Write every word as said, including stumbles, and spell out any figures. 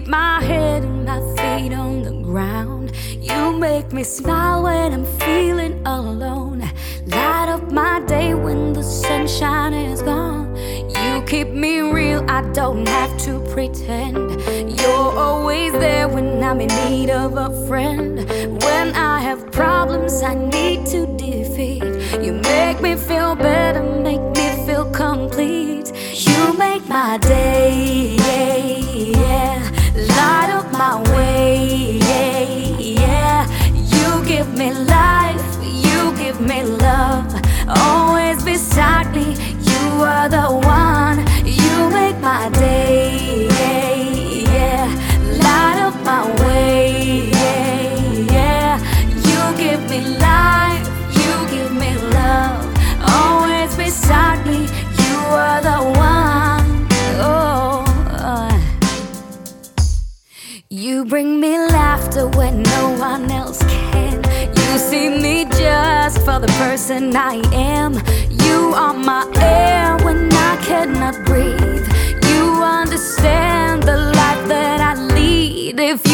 keep my head and my feet on the ground. You make me smile when I'm feeling alone. Light up my day when the sunshine is gone. You keep me real, I don't have to pretend. You're always there when I'm in need of a friend. When I have problems I need to defeat, you make me feel better, make me feel complete. You make my day, yeah, yeah. Light up my way, yeah, yeah. You give me life, you give me love. Always beside me, you are the one. You make my day, yeah, yeah. Light up my way, yeah, yeah. You give me life, you give me love. Always beside me, you are the one. Oh, uh. You bring me laughter when no one else can. You see me just for the person I am. You are my air when I cannot breathe. You understand the life that I lead. If